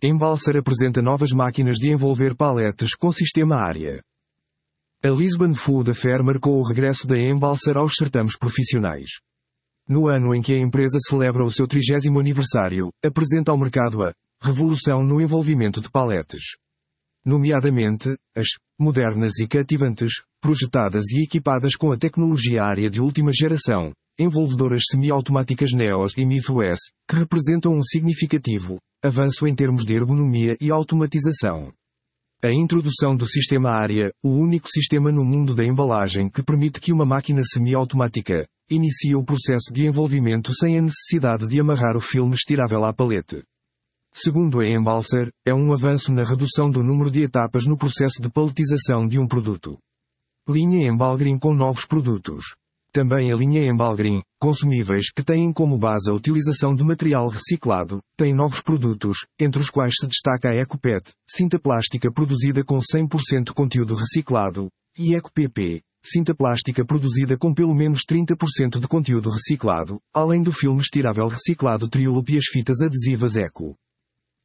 Embalser apresenta novas máquinas de envolver paletes com sistema ARIA. A Lisbon Food Affair marcou o regresso da Embalser aos certames profissionais. No ano em que a empresa celebra o seu 30º aniversário, apresenta ao mercado a revolução no envolvimento de paletes. Nomeadamente, as modernas e cativantes, projetadas e equipadas com a tecnologia ARIA de última geração, envolvedoras semi-automáticas NEOS e MITH-OS, que representam um significativo avanço em termos de ergonomia e automatização. A introdução do sistema ARIA, o único sistema no mundo da embalagem que permite que uma máquina semi-automática inicie o processo de envolvimento sem a necessidade de amarrar o filme estirável à palete. Segundo a Embalser, é um avanço na redução do número de etapas no processo de paletização de um produto. Linha Embalgreen com novos produtos. Também a linha Embalgreen, consumíveis que têm como base a utilização de material reciclado, tem novos produtos, entre os quais se destaca a EcoPet, cinta plástica produzida com 100% conteúdo reciclado, e EcoPP, cinta plástica produzida com pelo menos 30% de conteúdo reciclado, além do filme estirável reciclado Triolop e as fitas adesivas Eco.